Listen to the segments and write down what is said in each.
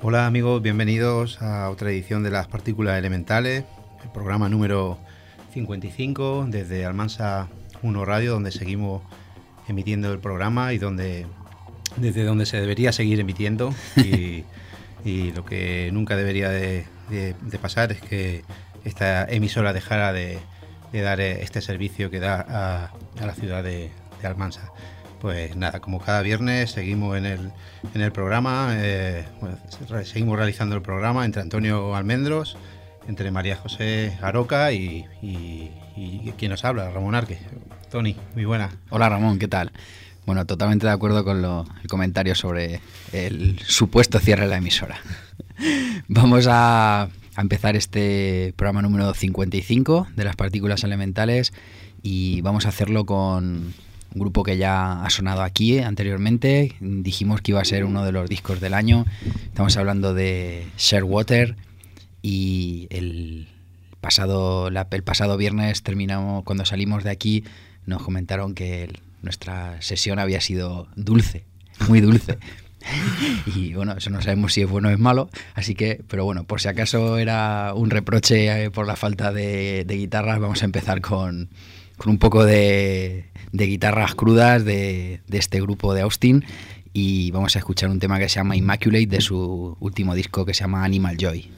Hola amigos, bienvenidos a otra edición de Las Partículas Elementales, el programa número 55 desde Almansa 1 Radio, donde seguimos emitiendo el programa y desde donde se debería seguir emitiendo y lo que nunca debería de pasar es que esta emisora dejara de dar este servicio que da a la ciudad de Almansa. Pues nada, como cada viernes seguimos en el programa, seguimos realizando el programa entre Antonio Almendros, entre María José Aroca y quien nos habla, Ramón Arque. Tony, muy buena. Hola Ramón, ¿qué tal? Bueno, totalmente de acuerdo con el comentario sobre el supuesto cierre de la emisora. Vamos a empezar este programa número 55 de Las Partículas Elementales y vamos a hacerlo con un grupo que ya ha sonado aquí anteriormente. Dijimos que iba a ser uno de los discos del año. Estamos hablando de Shearwater y el pasado viernes terminamos, cuando salimos de aquí nos comentaron que nuestra sesión había sido dulce, muy dulce. Y bueno, eso no sabemos si es bueno o es malo, así que, pero bueno, por si acaso era un reproche por la falta de guitarras, vamos a empezar con un poco de guitarras crudas de este grupo de Austin, y vamos a escuchar un tema que se llama Immaculate de su último disco que se llama Animal Joy.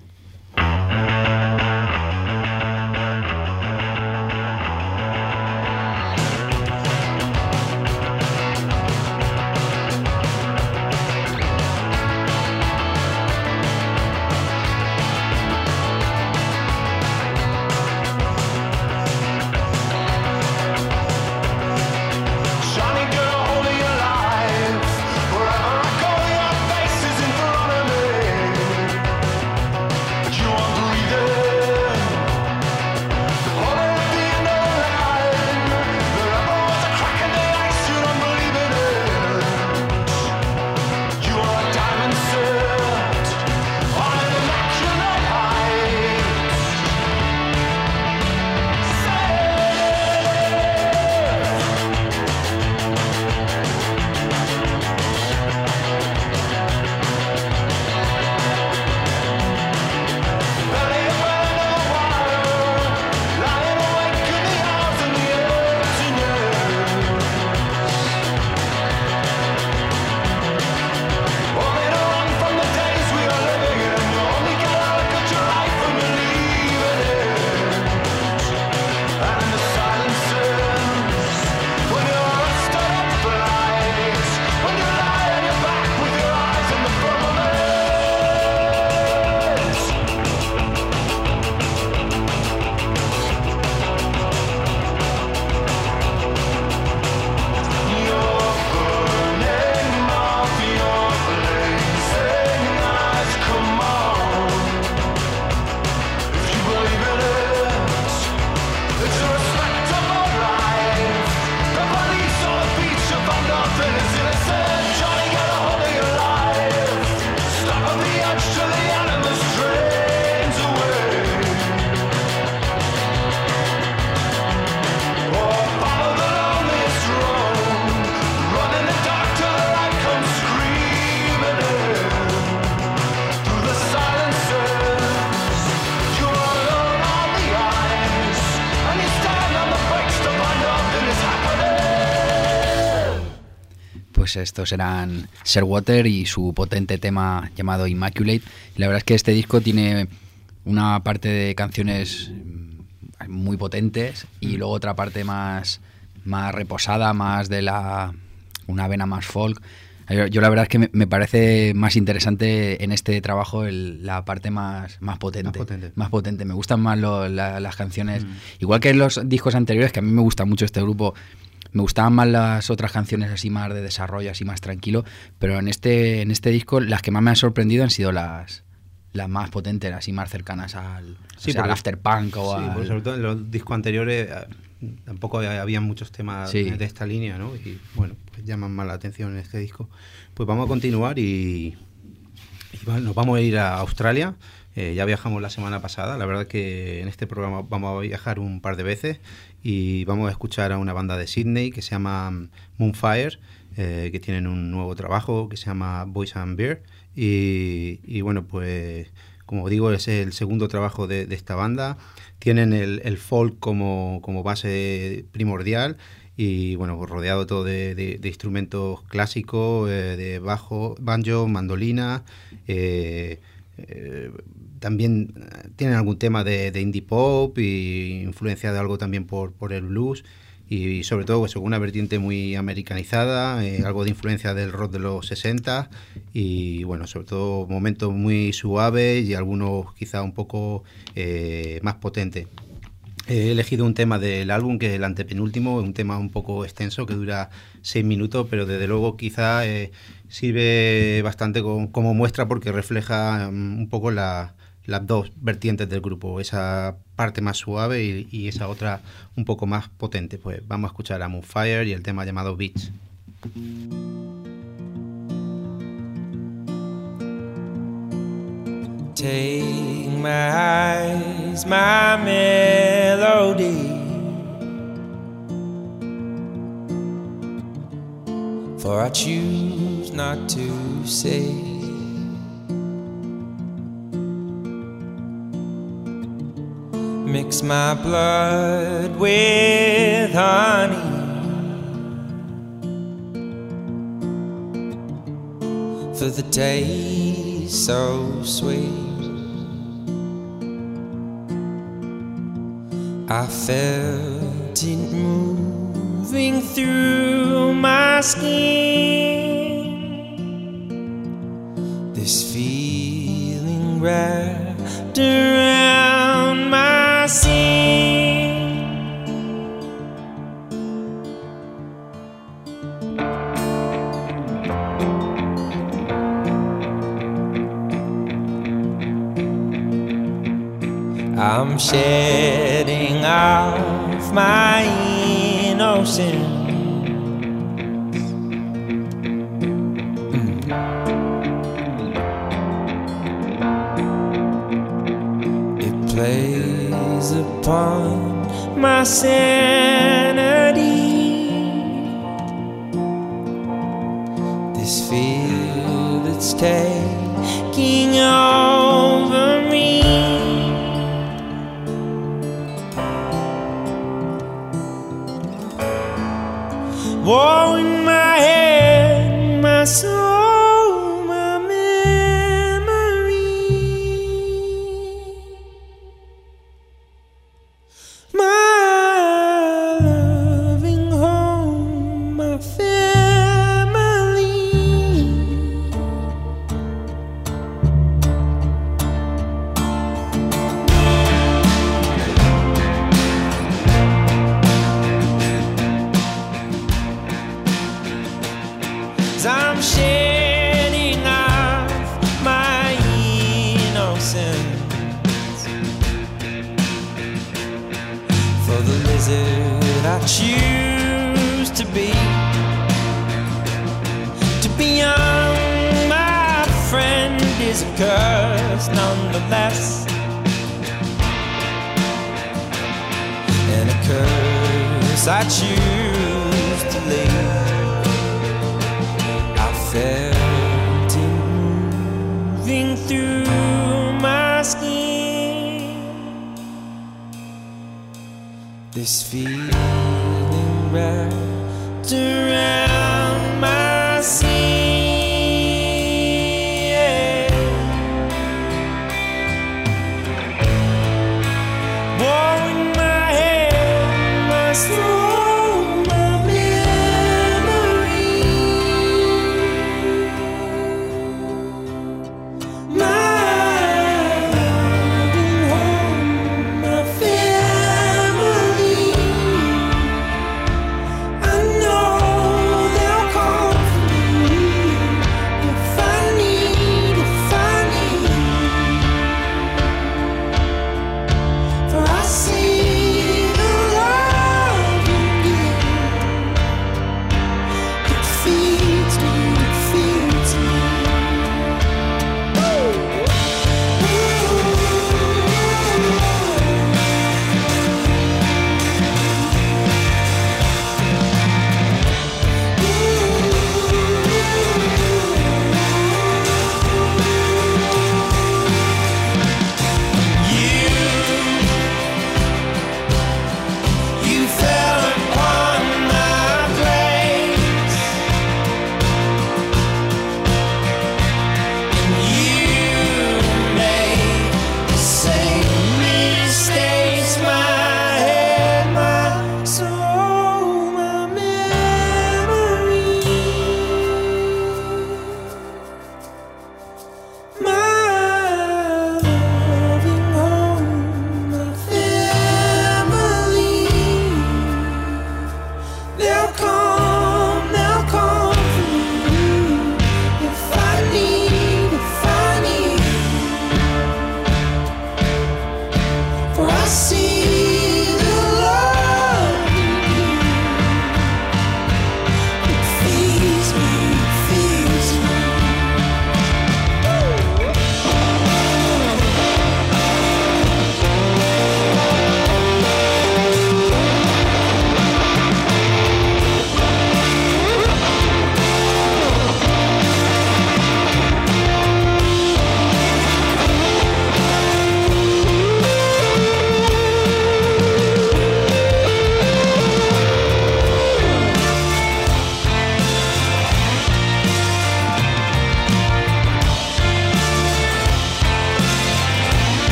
Pues estos eran Shearwater y su potente tema llamado Immaculate. Y la verdad es que este disco tiene una parte de canciones muy potentes y luego otra parte más reposada, más de una vena más folk. Yo la verdad es que me parece más interesante en este trabajo la parte más potente. Más potente. Me gustan más las canciones. Igual que en los discos anteriores, que a mí me gusta mucho este grupo, me gustaban más las otras canciones así más de desarrollo, así más tranquilo, pero en este disco las que más me han sorprendido han sido las más potentes, así más cercanas al afterpunk o porque sobre todo en los discos anteriores tampoco había muchos temas de esta línea, ¿no? Y bueno, pues llaman más la atención en este disco. Pues vamos a continuar y nos vamos a ir a Australia. Ya viajamos la semana pasada, la verdad que en este programa vamos a viajar un par de veces y vamos a escuchar a una banda de Sydney que se llama Moonfire, que tienen un nuevo trabajo que se llama Boys and Beer y bueno, pues como digo, es el segundo trabajo de esta banda. Tienen el folk como base primordial y bueno, rodeado todo de instrumentos clásicos, de bajo, banjo, mandolina. También tienen algún tema de indie pop y influencia de algo también por el blues y sobre todo pues, una vertiente muy americanizada, algo de influencia del rock de los 60 y bueno, sobre todo momentos muy suaves y algunos quizá un poco más potentes. He elegido un tema del álbum que es el antepenúltimo, un tema un poco extenso que dura 6 minutos, pero desde luego quizá sirve bastante como muestra porque refleja un poco las dos vertientes del grupo, esa parte más suave y esa otra un poco más potente. Pues vamos a escuchar a Moonfire y el tema llamado Beach. Take my eyes, my melody, for I choose not to say. Mix my blood with honey, for the taste so sweet. I felt it moving through my skin, this feeling wrapped around my skin. I'm shedding off my innocence. It plays upon my sanity, this fear that's taking over me. War in my head, my soul, my memory, my loving home, my family. I'm shedding off my innocence, for the lizard I choose to be young, my friend, is a curse nonetheless, and a curse I choose to leave. Felt it moving through my skin, this feeling wrapped around my skin. War in my head, my soul, my memory, my loving home, my family. I know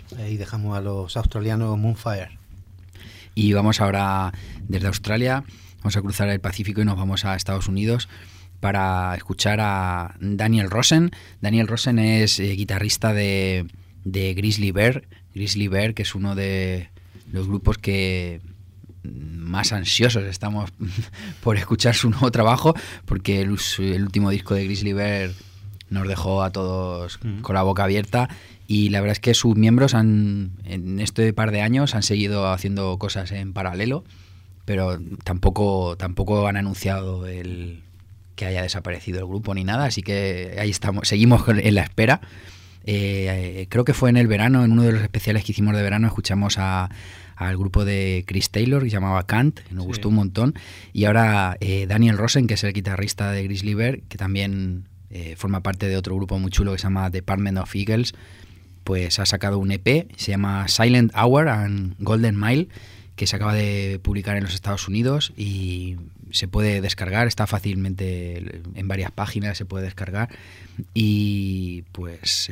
Ahí dejamos a los australianos Moonfire. Y vamos ahora desde Australia, vamos a cruzar el Pacífico y nos vamos a Estados Unidos para escuchar a Daniel Rosen. Daniel Rosen es guitarrista de Grizzly Bear. Grizzly Bear, que es uno de los grupos que más ansiosos estamos por escuchar su nuevo trabajo, porque el último disco de Grizzly Bear nos dejó a todos con la boca abierta, y la verdad es que sus miembros en este par de años han seguido haciendo cosas en paralelo, pero tampoco han anunciado que haya desaparecido el grupo ni nada, así que ahí estamos, seguimos en la espera. Creo que fue en el verano, en uno de los especiales que hicimos de verano, escuchamos al grupo de Chris Taylor, que se llamaba Kant, que nos gustó un montón, y ahora Daniel Rosen, que es el guitarrista de Grizzly Bear, que también forma parte de otro grupo muy chulo que se llama Department of Eagles, pues ha sacado un EP, se llama Silent Hour and Golden Mile, que se acaba de publicar en los Estados Unidos y se puede descargar, está fácilmente en varias páginas, se puede descargar, y pues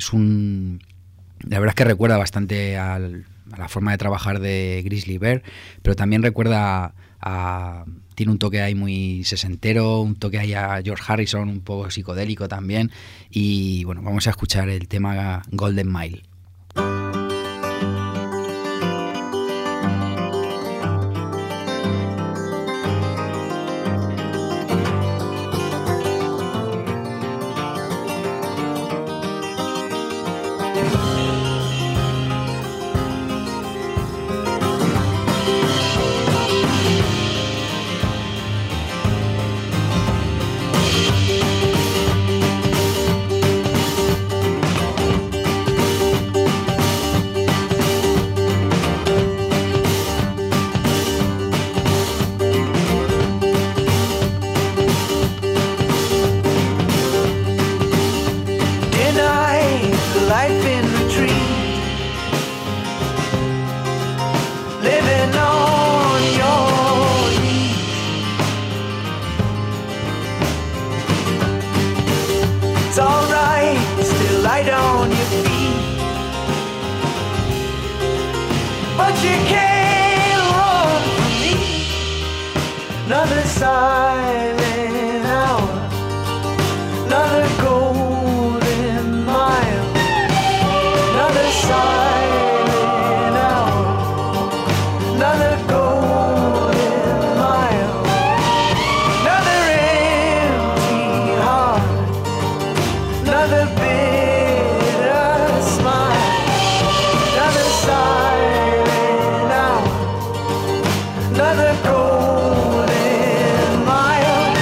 la verdad es que recuerda bastante a la forma de trabajar de Grizzly Bear, pero también recuerda tiene un toque ahí muy sesentero, un toque ahí a George Harrison, un poco psicodélico también, y bueno, vamos a escuchar el tema Golden Mile. Another golden mile.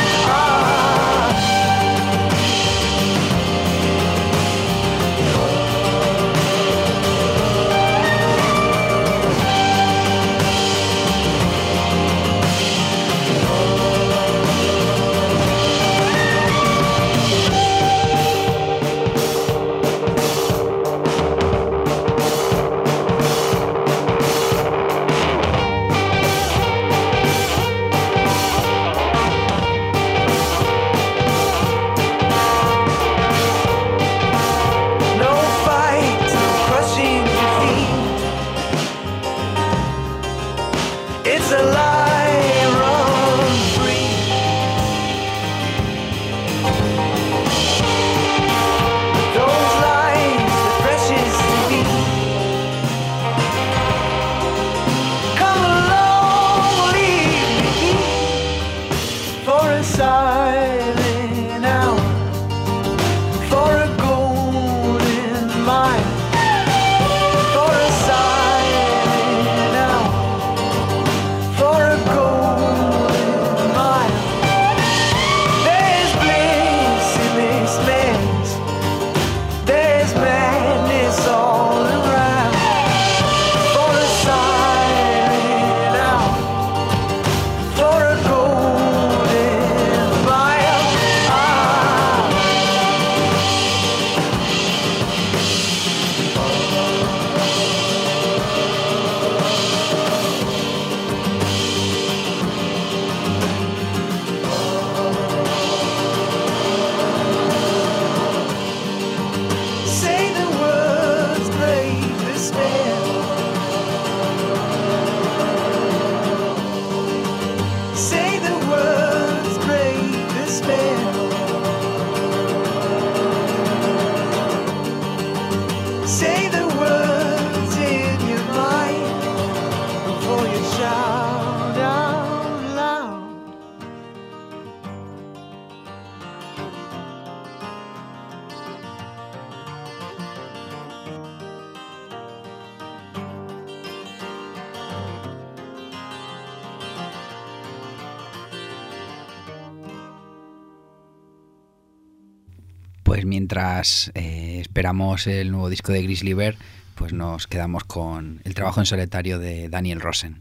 Pues mientras esperamos el nuevo disco de Grizzly Bear, pues nos quedamos con el trabajo en solitario de Daniel Rosen.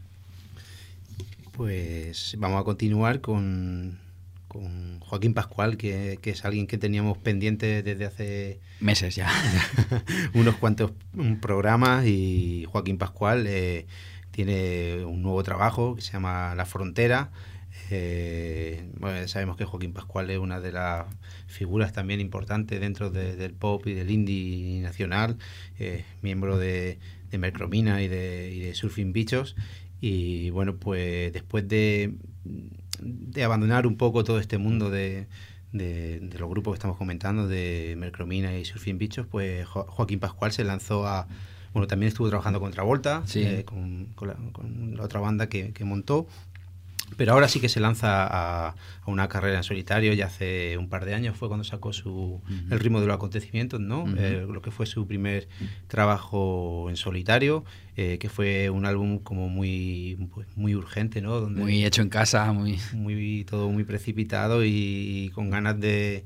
Pues vamos a continuar con Joaquín Pascual, que es alguien que teníamos pendiente desde hace meses ya. Unos cuantos programas, y Joaquín Pascual tiene un nuevo trabajo que se llama La Frontera. Bueno, sabemos que Joaquín Pascual es una de las figuras también importantes dentro del pop y del indie nacional, miembro de Mercromina y de Surfing Bichos. Y bueno, pues después de abandonar un poco todo este mundo de los grupos que estamos comentando, de Mercromina y Surfing Bichos, pues Joaquín Pascual se lanzó a... Bueno, también estuvo trabajando con Travolta, sí. Con la otra banda que montó. Pero ahora sí que se lanza a una carrera en solitario. Ya hace un par de años fue cuando sacó El ritmo de los acontecimientos, ¿no? Lo que fue su primer trabajo en solitario, que fue un álbum como muy urgente, ¿no? Donde muy hecho en casa, todo muy precipitado y con ganas de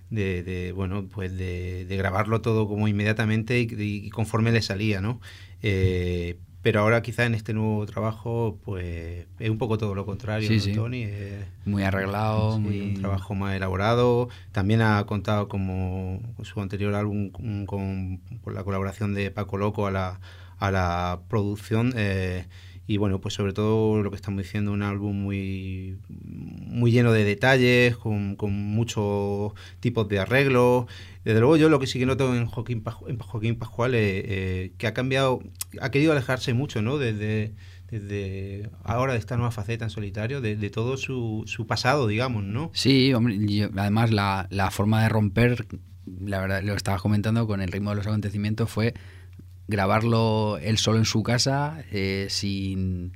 grabarlo todo como inmediatamente y conforme le salía, ¿no? Pero ahora quizá en este nuevo trabajo pues es un poco todo lo contrario, sí, ¿no, sí. Tony? Muy arreglado, sí, un trabajo más elaborado. También ha contado como su anterior álbum con la colaboración de Paco Loco a la producción, y bueno, pues sobre todo lo que estamos diciendo, un álbum muy lleno de detalles, con muchos tipos de arreglos. Desde luego yo lo que sí que noto en Joaquín Pascual es que ha querido alejarse mucho, ¿no? Desde ahora de esta nueva faceta en solitario, de todo su pasado, digamos, ¿no? Sí, hombre, además la forma de romper, la verdad, lo que estabas comentando con El ritmo de los acontecimientos, fue grabarlo él solo en su casa, sin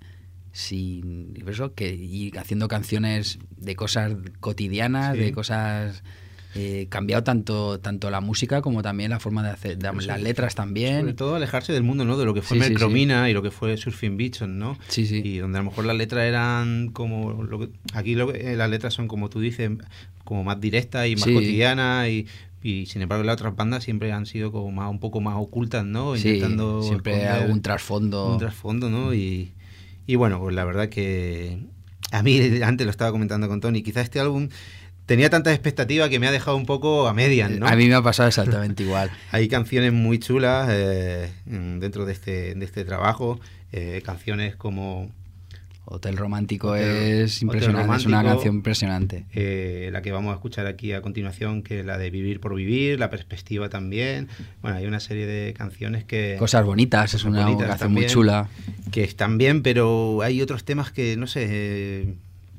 eso, y haciendo canciones de cosas cotidianas, sí. De cosas... cambiado tanto la música como también la forma de hacer las letras también. Sobre todo alejarse del mundo, ¿no? De lo que fue Mercromina, sí. Y lo que fue Surfing Bichos, ¿no? Sí, sí. Y donde a lo mejor las letras eran como... las letras son, como tú dices, como más directas y más cotidianas, y sin embargo las otras bandas siempre han sido como un poco más ocultas, ¿no? Sí, intentando siempre algún trasfondo. Un trasfondo, ¿no? Y bueno, pues la verdad que a mí, antes lo estaba comentando con Tony, quizás este álbum tenía tantas expectativas que me ha dejado un poco a medias, ¿no? A mí me ha pasado exactamente igual. Hay canciones muy chulas dentro de este trabajo, canciones como... Hotel Romántico es impresionante, Romántico, es una canción impresionante. La que vamos a escuchar aquí a continuación, que es la de Vivir por Vivir, La Perspectiva también. Bueno, hay una serie de canciones que... Cosas bonitas, es una canción también, muy chula. Que están bien, pero hay otros temas que, no sé...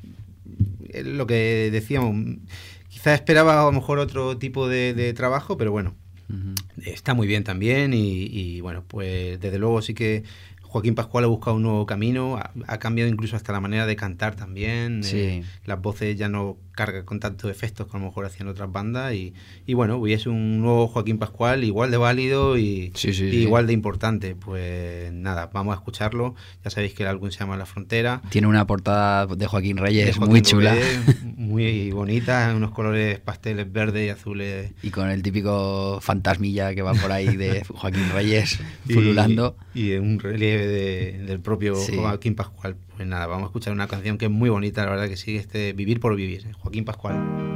lo que decíamos, quizás esperaba a lo mejor otro tipo de trabajo, pero bueno, está muy bien también, y bueno, pues desde luego sí que Joaquín Pascual ha buscado un nuevo camino, ha cambiado incluso hasta la manera de cantar también, sí. Las voces ya no cargan con tantos efectos que a lo mejor hacían otras bandas, y bueno, hoy es un nuevo Joaquín Pascual igual de válido y igual de importante. Pues nada, vamos a escucharlo. Ya sabéis que el álbum se llama La Frontera. Tiene una portada de Joaquín Reyes muy chula, muy bonita, unos colores pasteles verdes y azules, y con el típico fantasmilla que va por ahí de Joaquín Reyes pululando, y un relieve del propio Joaquín Pascual. Pues nada, vamos a escuchar una canción que es muy bonita, la verdad que sí, Vivir por Vivir, Joaquín Pascual.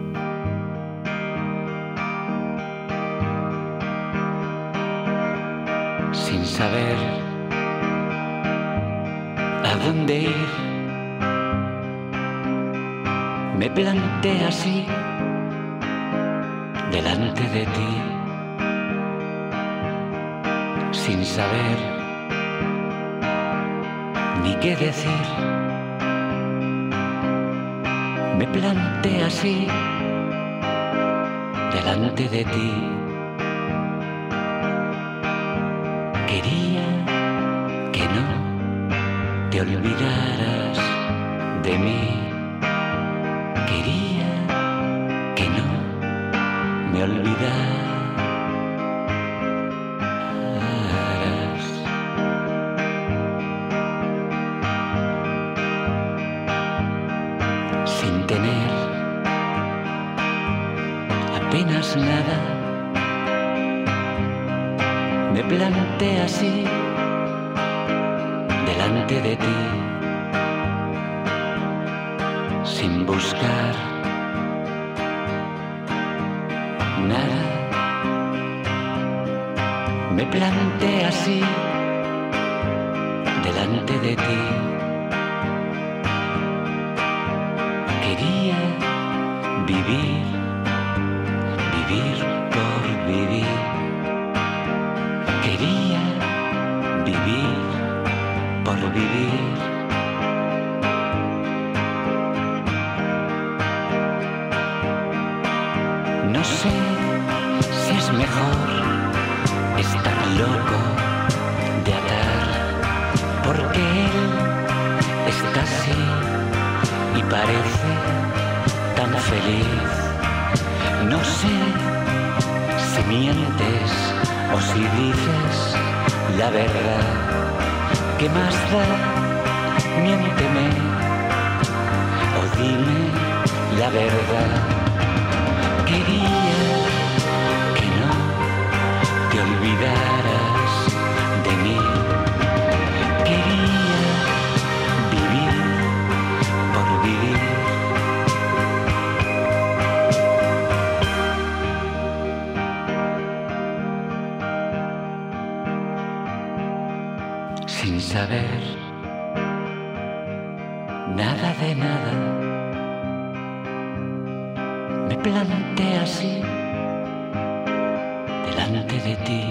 Sin saber a dónde ir, me planté así delante de ti, sin saber ni qué decir. Me planté así delante de ti. Quería que no te olvidaras de mí. Quería que no me olvidaras. Sin tener apenas nada, me planté así delante de ti, sin buscar nada. Me planté así delante de ti. Quería vivir, vivir por vivir. Quería vivir por vivir. No sé si es mejor estar loco de atar, porque él está así y parece tan feliz. No sé si mientes o si dices la verdad. ¿Qué más da? Miénteme o dime la verdad. Quería que no te olvidaras de mí. Quería vivir por vivir. Sin saber nada de nada, me planté así delante de ti.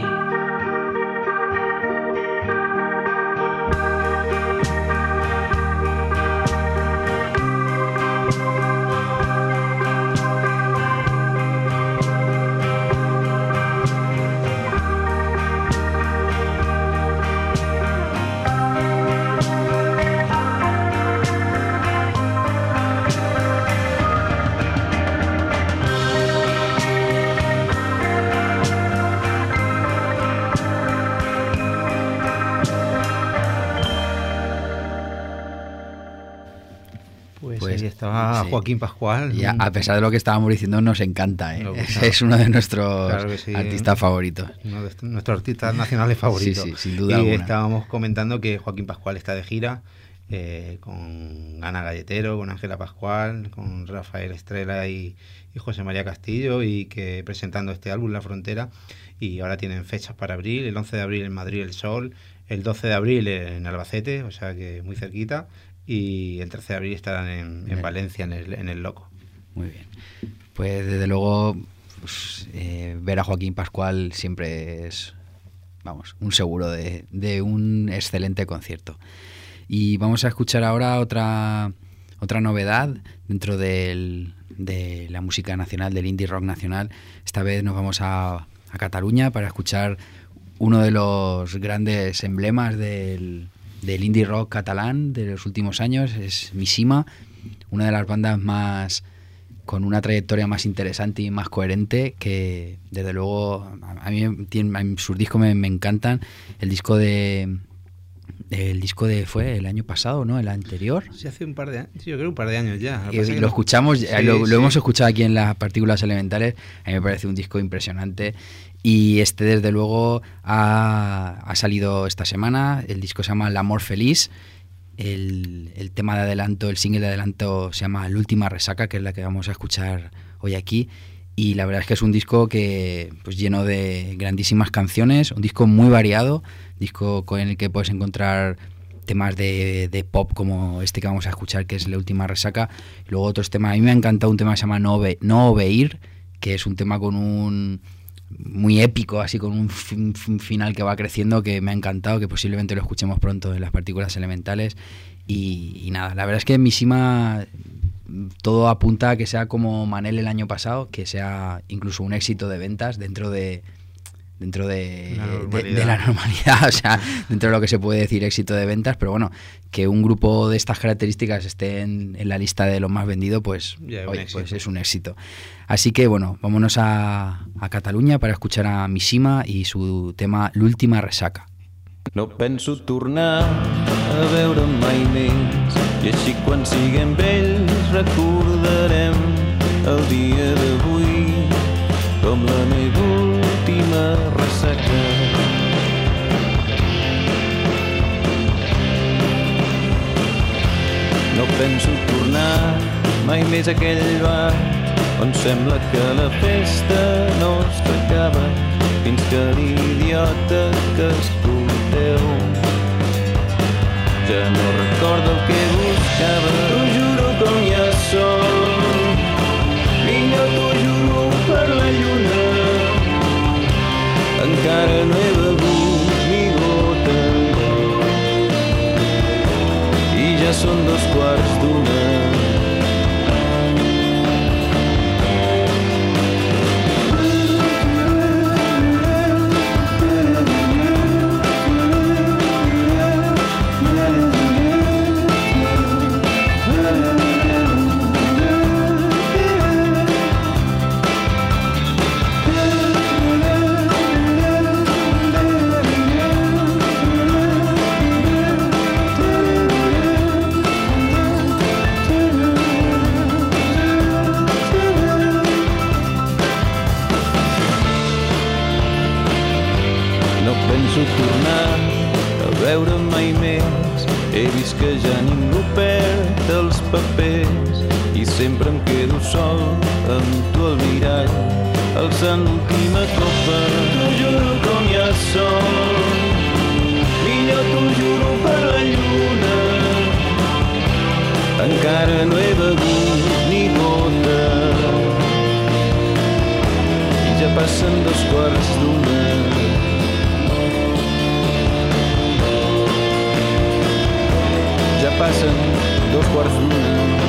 Estaba Joaquín Pascual. Y a pesar de lo que estábamos diciendo, nos encanta, ¿eh? Es uno de nuestros artistas favoritos. Uno de nuestros artistas nacionales favoritos. Sí, sin duda alguna. Estábamos comentando que Joaquín Pascual está de gira con Ana Galletero, con Ángela Pascual, con Rafael Estrella y José María Castillo, y que presentando este álbum La Frontera, y ahora tienen fechas para abril, el 11 de abril en Madrid El Sol, el 12 de abril en Albacete, o sea que muy cerquita, y el 13 de abril estarán en Valencia, en el Loco. Muy bien. Pues desde luego pues, ver a Joaquín Pascual siempre es, vamos, un seguro de un excelente concierto. Y vamos a escuchar ahora otra novedad dentro de la música nacional, del indie rock nacional. Esta vez nos vamos a Cataluña para escuchar uno de los grandes emblemas del indie rock catalán de los últimos años. Es Missima, una de las bandas más con una trayectoria más interesante y más coherente, que desde luego a mí sus discos me encantan. El disco fue el año pasado, ¿no? El anterior. Sí, hace un par de años. Sí, yo creo un par de años ya. Lo escuchamos, sí, lo hemos escuchado aquí en las Partículas Elementales. A mí me parece un disco impresionante. Y desde luego ha salido esta semana. El disco se llama El Amor Feliz. El tema de adelanto, el single de adelanto se llama La Última Resaca, que es la que vamos a escuchar hoy aquí. Y la verdad es que es un disco que pues lleno de grandísimas canciones, un disco muy variado, disco con el que puedes encontrar temas de pop como este que vamos a escuchar, que es La Última Resaca. Y luego otros temas. A mí me ha encantado un tema que se llama No Obeir, que es un tema con un muy épico, así con un final que va creciendo, que me ha encantado, que posiblemente lo escuchemos pronto en las Partículas Elementales. Y nada, la verdad es que Missima todo apunta a que sea como Manel el año pasado, que sea incluso un éxito de ventas dentro de la normalidad, o sea, dentro de lo que se puede decir éxito de ventas, pero bueno, que un grupo de estas características esté en la lista de los más vendidos, pues, oye, pues es un éxito. Así que bueno, vámonos a Catalunya para escuchar a Missima y su tema L'Última Resaca. No penso tornar a veure mai més, i així quan siguem vells recordarem el dia d'avui com la meva última ressaca. mai més aquell bar on sembla que la festa no s'acaba fins que l'idiota que escolteu ja no recorda el que buscava. T'ho juro com ja som, millor t'ho juro per la lluna, encara no he begut ni gota i ja són 2:15. Tornar a veure mai més. He vist que ja ningú perd els papers i sempre em quedo sol amb tu al mirall alçant l'última copa. T'ho juro com ja som, millor t'ho juro per la lluna, encara no he begut ni gota i ja passen 2:15. Ja passen 2:15.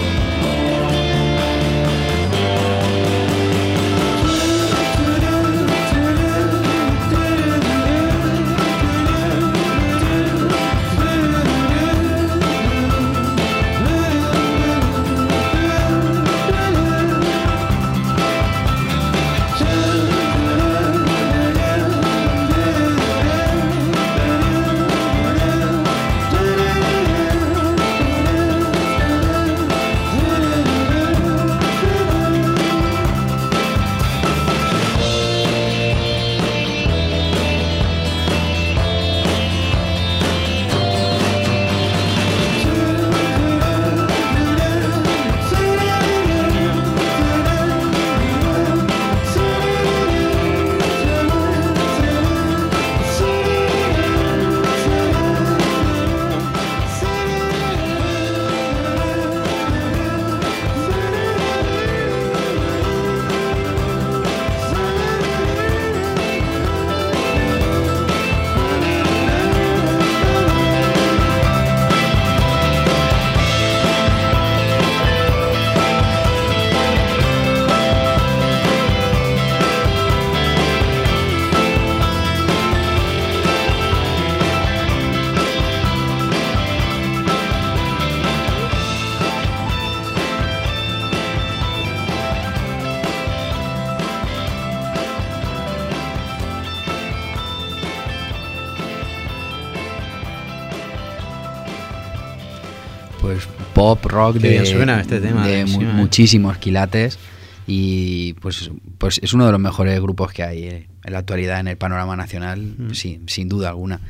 Pop, rock de, suena este tema, de muchísimos quilates y pues es uno de los mejores grupos que hay en la actualidad en el panorama nacional, sí, sin duda alguna.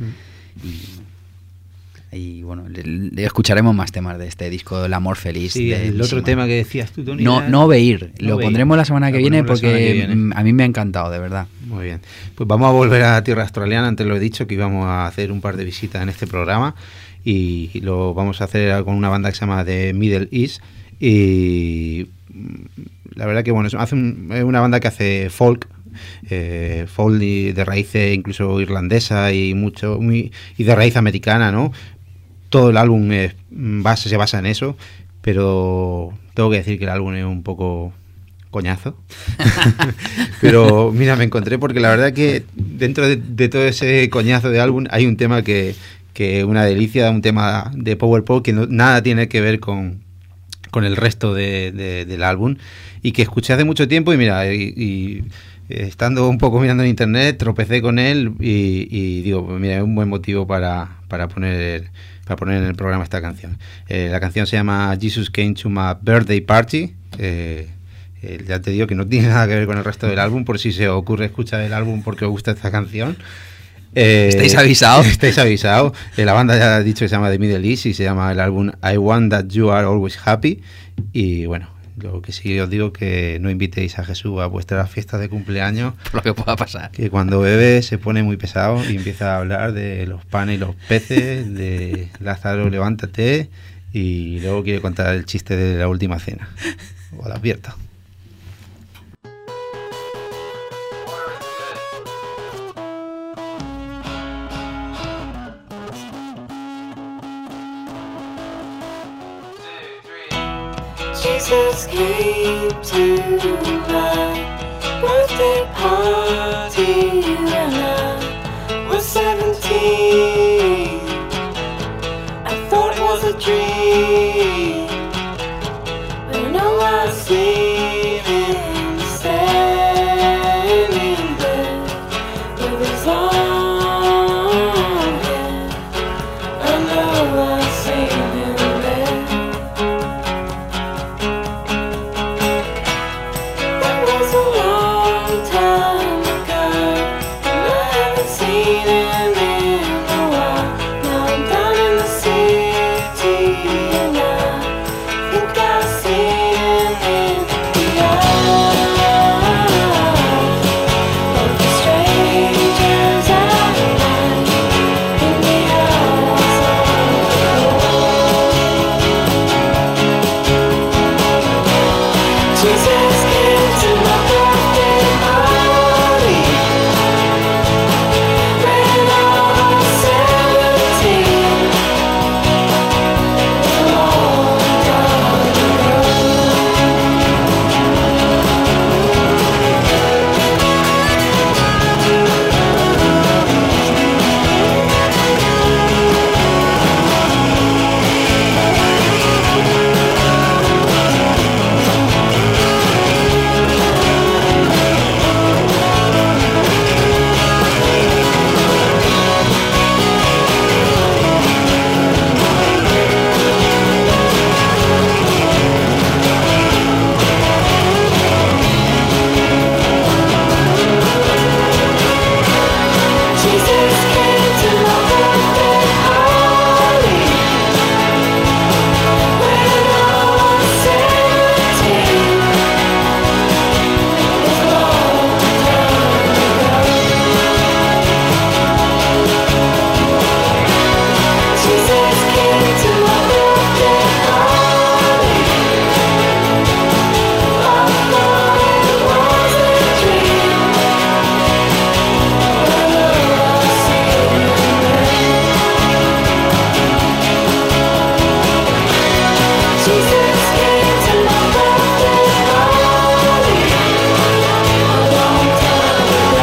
Y bueno, le escucharemos más temas de este disco, El amor feliz. Sí, el otro tema que decías tú, Tony. No Veir, lo pondremos la semana que viene porque a mí me ha encantado, de verdad. Muy bien, pues vamos a volver a tierra australiana. Antes lo he dicho que íbamos a hacer un par de visitas en este programa y lo vamos a hacer con una banda que se llama The Middle East y la verdad que bueno, es una banda que hace folk de raíces incluso irlandesa y de raíz americana, ¿no? Todo el álbum se basa en eso, pero tengo que decir que el álbum es un poco coñazo. Pero mira, me encontré porque la verdad que dentro de todo ese coñazo de álbum hay un tema que una delicia, un tema de power pop que nada tiene que ver con el resto del álbum y que escuché hace mucho tiempo y mira, y estando un poco mirando en internet tropecé con él y digo, pues mira, es un buen motivo para poner en el programa esta canción. La canción se llama Jesus Came to My Birthday Party. Ya te digo que no tiene nada que ver con el resto del álbum, por si se os ocurre escuchar el álbum porque os gusta esta canción. ¿Estáis avisados? Estáis avisados. La banda ya ha dicho que se llama The Middle East y se llama el álbum I Want That You Are Always Happy. Y bueno, lo que sí os digo que no invitéis a Jesús a vuestras fiestas de cumpleaños. Por lo que pueda pasar. Que cuando bebe se pone muy pesado y empieza a hablar de los panes y los peces, de Lázaro, levántate, y luego quiere contar el chiste de la última cena. Os lo advierto. Jesus came to my birthday party when I was 17. I thought it was a dream, but no, I seen him standing there with his long hair. I know I seen him there. That was a long time ago, and I haven't seen him in a while. Now I'm down in the city, and I think I see him in the eyes of the strangers at night, in the eyes of Jesus came to my birthday party when I was 17. A long time Jesus came to my birthday party when I was 17. It was a long time ago. Jesus came to my birthday party. I thought it was a dream. Jesus came to my birthday party a long time ago.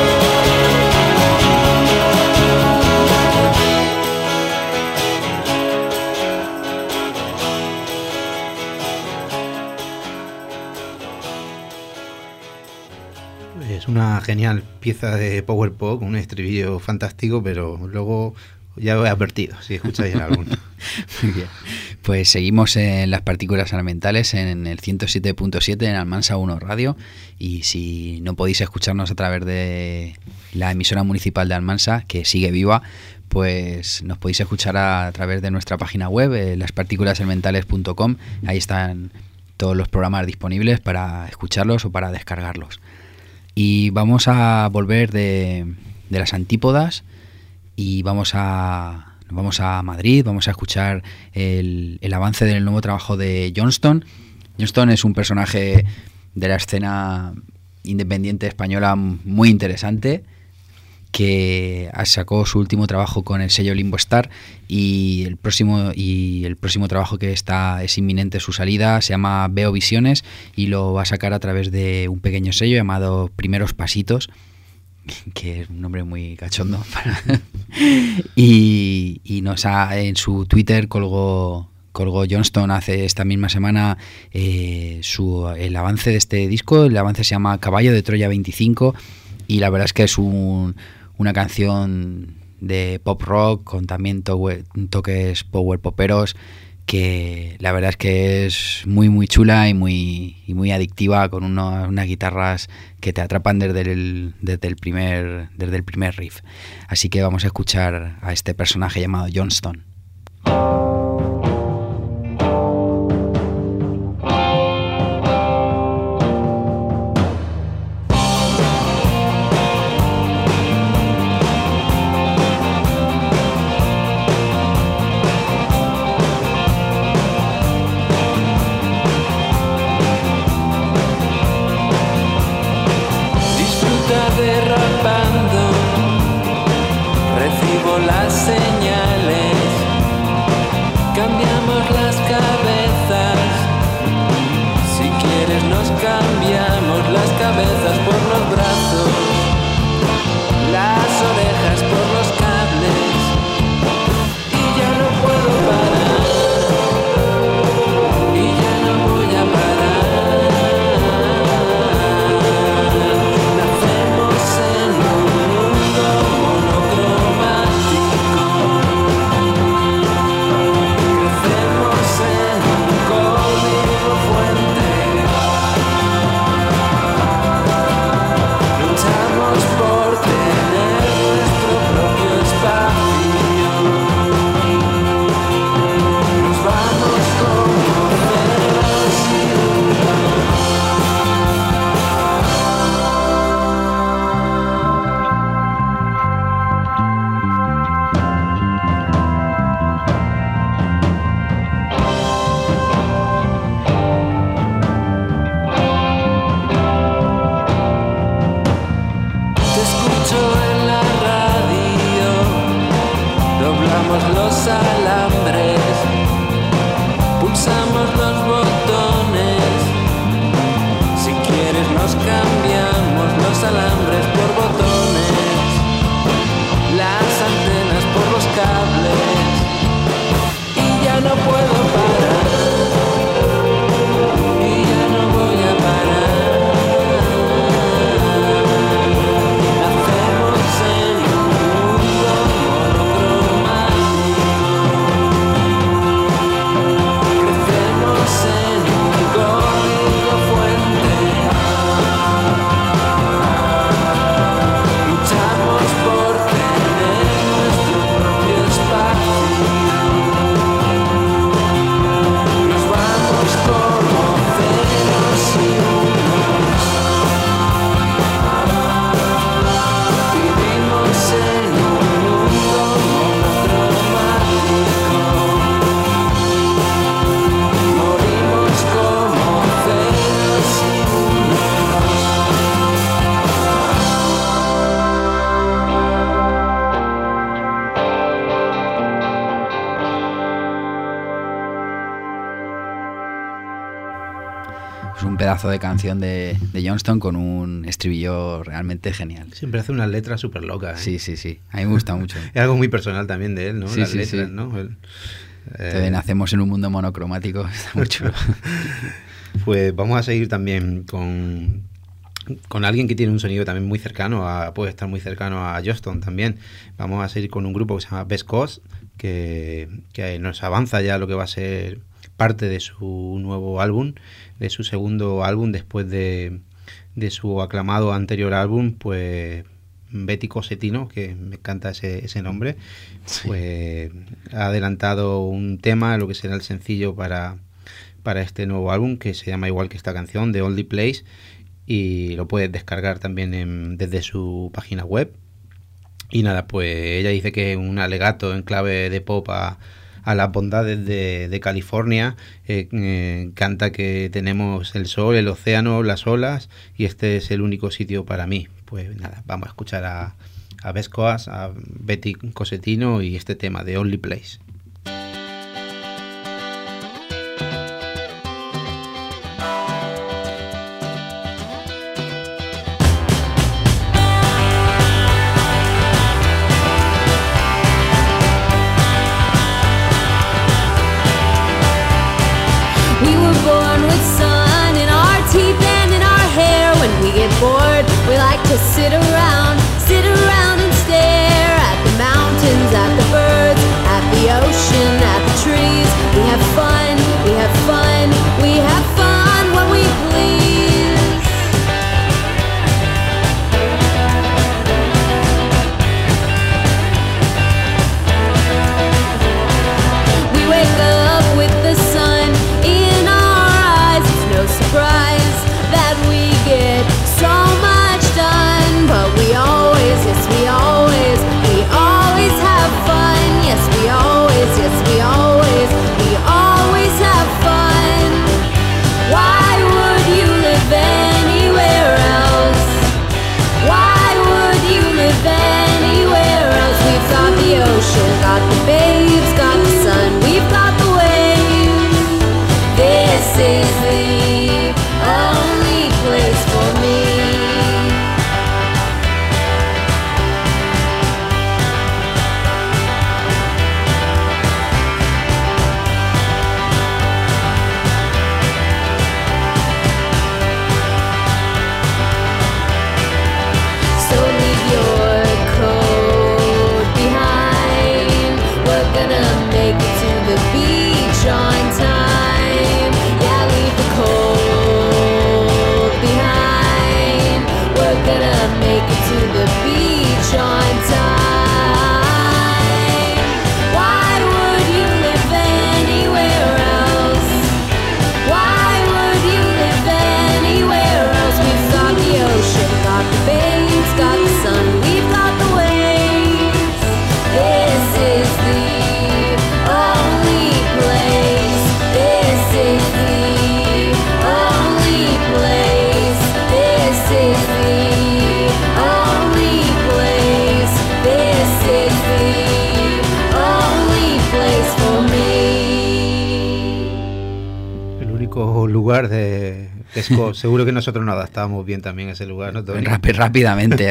Es una genial pieza de power pop, un estribillo fantástico, pero luego ya os he advertido si escucháis el álbum. Muy bien. Pues seguimos en las partículas elementales en el 107.7 en Almansa 1 Radio, y si no podéis escucharnos a través de la emisora municipal de Almansa, que sigue viva, pues nos podéis escuchar a través de nuestra página web, laspartículaselementales.com. Ahí están todos los programas disponibles para escucharlos o para descargarlos. Y vamos a volver de las antípodas y nos vamos a Madrid, vamos a escuchar el avance del nuevo trabajo de Johnston. Johnston es un personaje de la escena independiente española muy interesante, que sacó su último trabajo con el sello Limbo Star, y el próximo trabajo que es inminente su salida se llama Veo Visiones, y lo va a sacar a través de un pequeño sello llamado Primeros Pasitos, que es un nombre muy cachondo. y en su Twitter colgó Johnston hace esta misma semana el avance de este disco. El avance se llama Caballo de Troya 25, y la verdad es que es una canción de pop rock con también toques power poperos que la verdad es que es muy muy chula y muy adictiva, con unas guitarras que te atrapan desde el primer riff. Así que vamos a escuchar a este personaje llamado Johnston. Un pedazo de canción de Johnston con un estribillo realmente genial. Siempre hace unas letras súper locas, ¿eh? Sí. A mí me gusta mucho. Es algo muy personal también de él, ¿no? Sí, Las letras, ¿no? Nacemos en un mundo monocromático. Está muy chulo. Pues vamos a seguir también con alguien que tiene un sonido también muy cercano, puede estar muy cercano a Johnston también. Vamos a seguir con un grupo que se llama Best Coast, que nos avanza ya lo que va a ser parte de su nuevo álbum, de su segundo álbum después de su aclamado anterior álbum, pues Betty Cosetino, que me encanta ese nombre, sí. Pues ha adelantado un tema, lo que será el sencillo para este nuevo álbum, que se llama igual que esta canción, The Only Place, y lo puedes descargar también desde su página web. Y nada, pues ella dice que es un alegato en clave de pop a las bondades de California. Canta que tenemos el sol, el océano, las olas, y este es el único sitio para mí. Pues nada, vamos a escuchar a Best Coast, a Betty Cosetino y este tema de Only Place. Bored, we like to sit around and stare at the mountains, at the birds, at the ocean, at the trees. We have fun. ocean, got the babes, got the sun, we've got the waves. This is the only place for me. So leave your coat behind. We're gonna make it to the beach on time. Yeah, leave the coat behind. We're gonna make it to the beach on time. Why would you live anywhere else? Why would you live anywhere else? We've got the ocean, got the babes, got the sun, we've got the waves. This is the only place. This is the only place. This is the only place. This is the only place for me. El único lugar de Scott. Seguro que nosotros nos adaptamos bien también a ese lugar, ¿no, Tony? Rápidamente.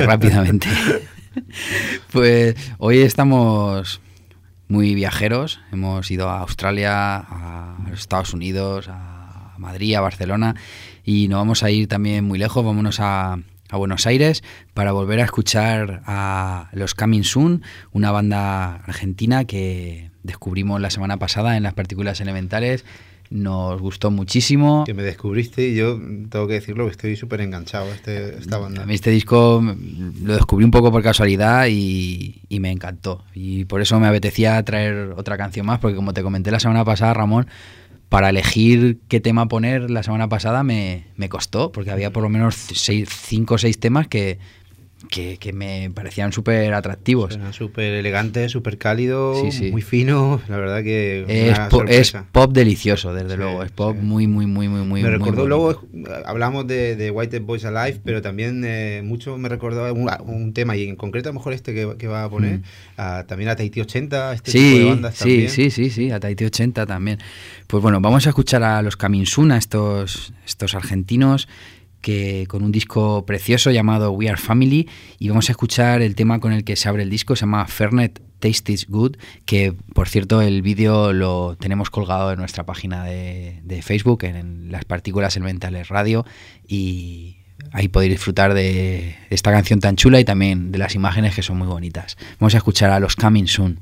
Pues hoy estamos muy viajeros. Hemos ido a Australia, a los Estados Unidos, a Madrid, a Barcelona, y nos vamos a ir también muy lejos. Vámonos a Buenos Aires para volver a escuchar a los Coming Soon, una banda argentina que descubrimos la semana pasada en las Partículas Elementales. Nos gustó muchísimo. Que me descubriste y yo tengo que decirlo que estoy súper enganchado a esta banda. A mí este disco lo descubrí un poco por casualidad y me encantó. Y por eso me apetecía traer otra canción más, porque como te comenté la semana pasada, Ramón, para elegir qué tema poner la semana pasada me costó, porque había por lo menos 5 o 6 temas que me parecían súper atractivos. Suena súper elegante, súper cálido, Sí. muy fino, la verdad que es pop delicioso, desde Sí, luego, es pop sí. muy Me recordó, muy luego hablamos de White Boys Alive, pero también mucho me recordó un tema, y en concreto a lo mejor este que va a poner, también a Tahiti 80, este tipo de bandas también. Sí, a Tahiti 80 también. Pues bueno, vamos a escuchar a los Coming Soon, a estos argentinos, que con un disco precioso llamado We Are Family, y vamos a escuchar el tema con el que se abre el disco, se llama Fernet Tastes Good, que por cierto el vídeo lo tenemos colgado en nuestra página de Facebook, en las Partículas Elementales Radio, y ahí podéis disfrutar de esta canción tan chula y también de las imágenes que son muy bonitas. Vamos a escuchar a los Coming Soon.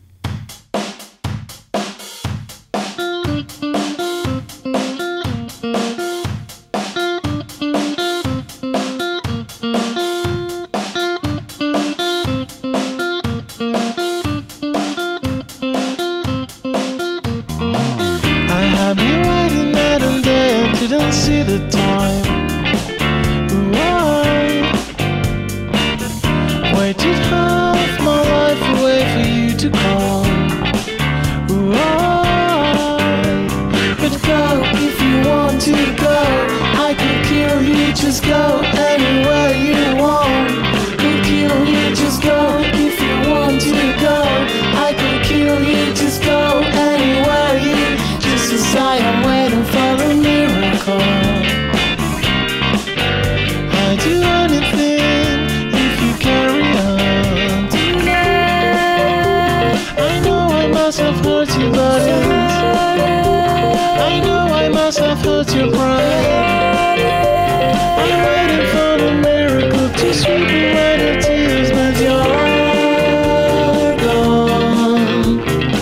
Didn't see the time. I waited half my life away for you to come. But go if you want to go. I could kill you, just go anywhere you want. Could kill you, just go if you want to go. I could kill you, just go anywhere you. Just as I am waiting for a miracle. I'd do anything if you carry on. I know I must have hurt your bodies. I know I must have hurt your pride. I'm waiting for the miracle to sweep away the tears, but you're gone.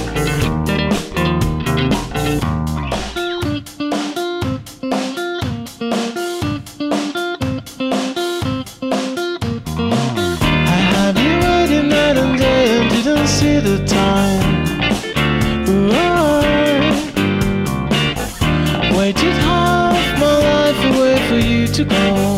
I have been waiting night and day and didn't see the time. I waited half my life away for you to go.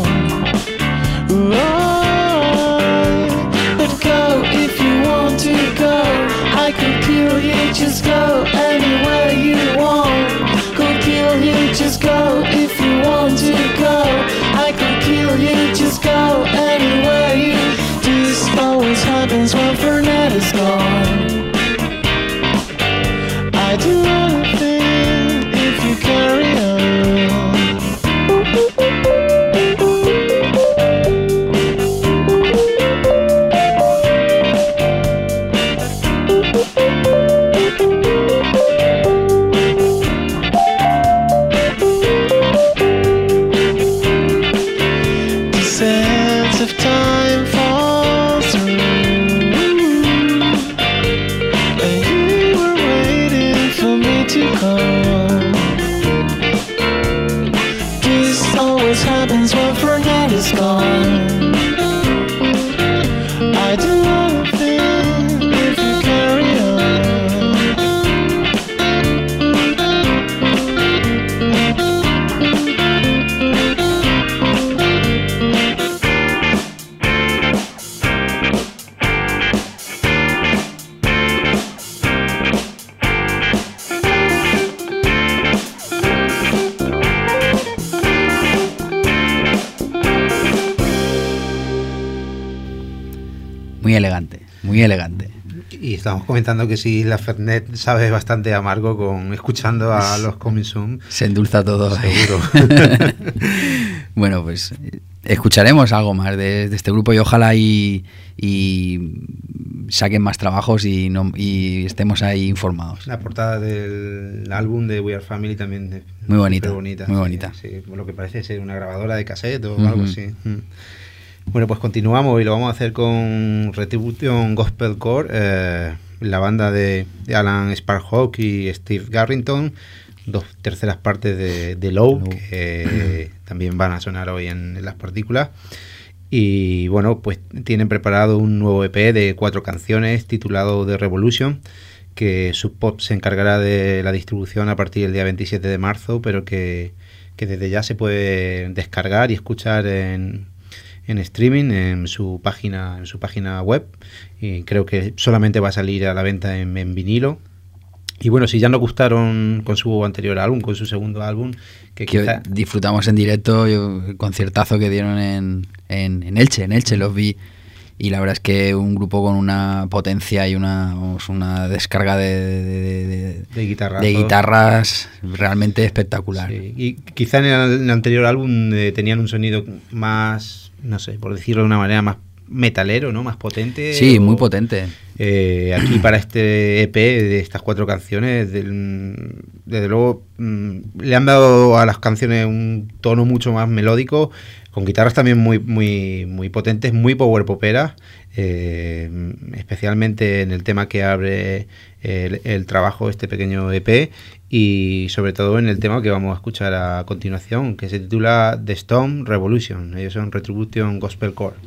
But go if you want to go. I could kill you, just go anywhere you want. Could kill you, just go if you want to go. I could kill you, just go anywhere you. This always happens when Fernet is gone. Muy elegante, muy elegante. Y estamos comentando que si la Fernet sabe bastante amargo con escuchando a los Coming Soon. Se endulza todo. Seguro. Bueno, pues escucharemos algo más de este grupo y ojalá y saquen más trabajos y estemos ahí informados. La portada del álbum de We Are Family también es muy bonita, bonita. Muy bonita. Sí, lo que parece ser una grabadora de cassette o algo así. Bueno, pues continuamos y lo vamos a hacer con Retribution Gospel Core, la banda de Alan Sparhawk y Steve Garrington, dos terceras partes de Low, que también van a sonar hoy en las partículas. Y bueno, pues tienen preparado un nuevo EP de 4 canciones titulado The Revolution, que Sub Pop se encargará de la distribución a partir del día 27 de marzo, pero que desde ya se puede descargar y escuchar en streaming en su página web, y creo que solamente va a salir a la venta en vinilo. Y bueno, si ya nos gustaron con su anterior álbum, con su segundo álbum, que quizá... disfrutamos en directo el conciertazo que dieron en Elche los vi, y la verdad es que un grupo con una potencia y una descarga de guitarras realmente espectacular. Sí. Y quizá en el anterior álbum tenían un sonido más, no sé, por decirlo de una manera, más metalero, ¿no? Más potente. Sí, muy potente. Aquí para este EP de estas 4 canciones, desde luego le han dado a las canciones un tono mucho más melódico, con guitarras también muy muy muy potentes, muy power poperas, especialmente en el tema que abre el trabajo, este pequeño EP, y sobre todo en el tema que vamos a escuchar a continuación, que se titula The Storm Revolution. Ellos son Retribution Gospel Core.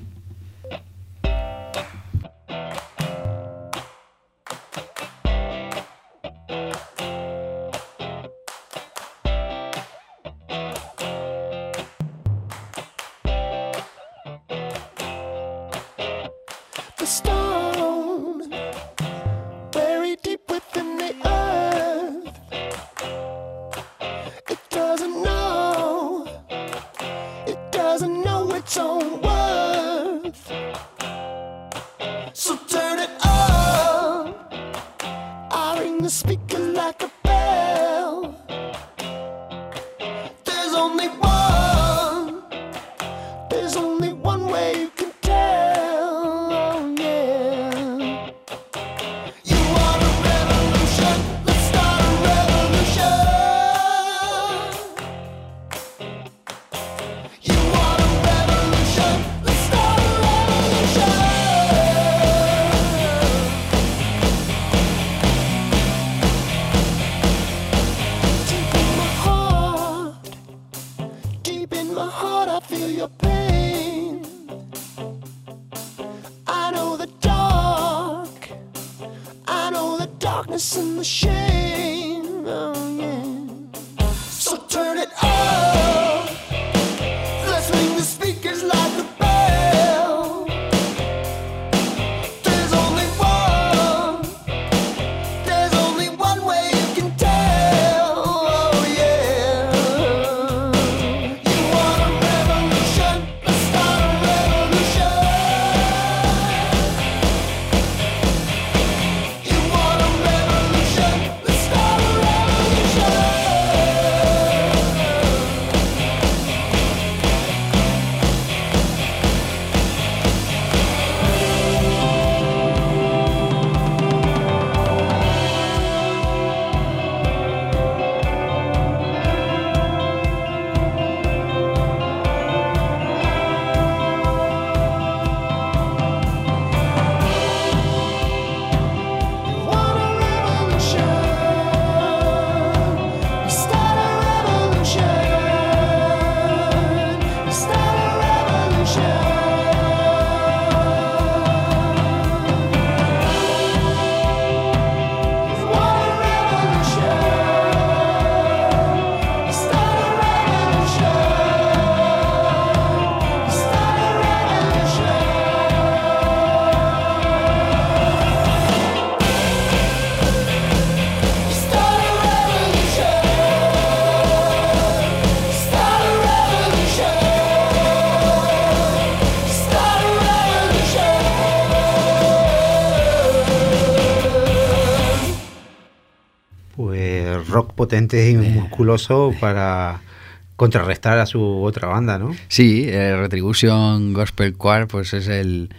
rock potente y musculoso para contrarrestar a su otra banda, ¿no? Sí, Retribution Gospel Choir pues es el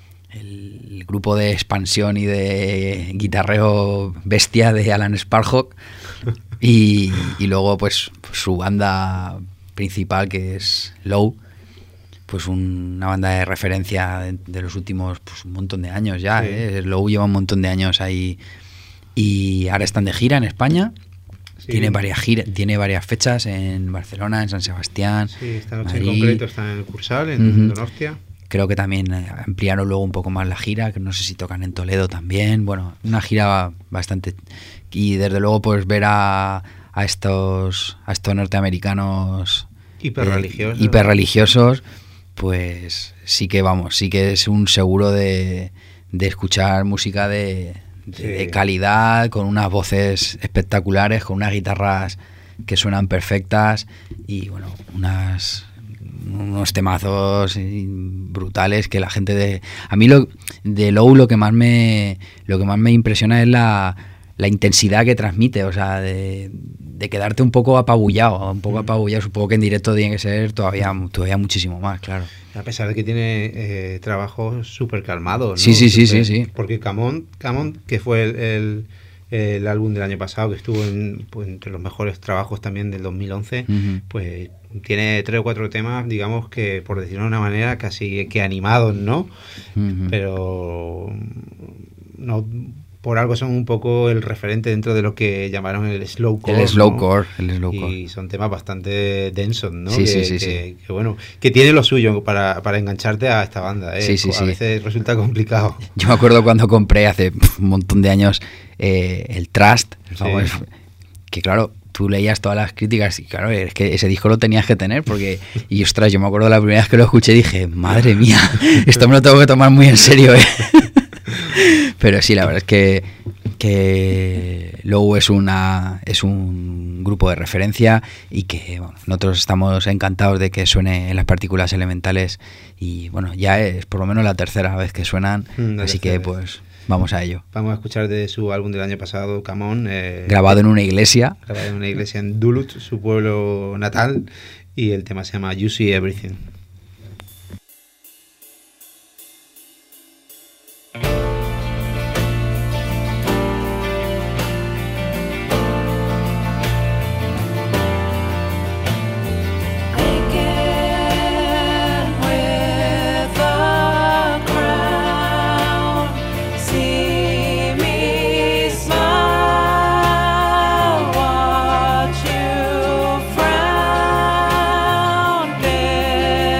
grupo de expansión y de guitarreo bestia de Alan Sparhawk y luego pues su banda principal, que es Low, pues una banda de referencia de los últimos un montón de años ya. Sí. Low lleva un montón de años ahí y ahora están de gira en España. Sí. Tiene varias fechas en Barcelona, en San Sebastián. Sí, esta noche Madrid. en concreto está en el Cursal, en Donostia. Creo que también ampliaron luego un poco más la gira, que no sé si tocan en Toledo también. Bueno, una gira bastante... Y desde luego pues ver a estos norteamericanos hiperreligiosos, pues sí que es un seguro de escuchar música de calidad, con unas voces espectaculares, con unas guitarras que suenan perfectas y bueno, unos temazos brutales que la gente a mí de Low lo que más me impresiona es la intensidad que transmite, o sea, de quedarte un poco apabullado. Supongo que en directo tiene que ser todavía muchísimo más, claro. A pesar de que tiene trabajos súper calmados, ¿no? Sí. Porque Camón, que fue el álbum del año pasado, que estuvo entre los mejores trabajos también del 2011, pues tiene 3 o 4 temas, digamos que, por decirlo de una manera, casi que animados, ¿no? Pero no... Por algo son un poco el referente dentro de lo que llamaron el slowcore. El slowcore. Y son temas bastante densos, ¿no? Sí. Que bueno, que tiene lo suyo para engancharte a esta banda, ¿eh? Sí. A veces resulta complicado. Yo me acuerdo cuando compré hace un montón de años el Trust, que claro, tú leías todas las críticas y claro, es que ese disco lo tenías que tener y ostras, yo me acuerdo la primera vez que lo escuché y dije, madre mía, esto me lo tengo que tomar muy en serio, ¿eh? Pero sí, la verdad es que Low es un grupo de referencia y que bueno, nosotros estamos encantados de que suene en las Partículas Elementales y bueno, ya es por lo menos la tercera vez que suenan, así que pues vamos a ello. Vamos a escuchar de su álbum del año pasado, Come On, grabado en una iglesia. Grabado en una iglesia en Duluth, su pueblo natal, y el tema se llama You See Everything. Watch you frown,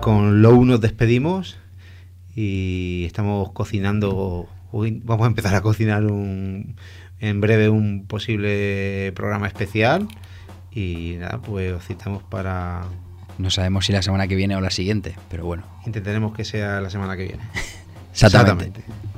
con Low nos despedimos y estamos cocinando. Hoy vamos a empezar a cocinar en breve un posible programa especial. Y nada, pues os citamos para... No sabemos si la semana que viene o la siguiente, pero bueno. Intentaremos que sea la semana que viene. Exactamente.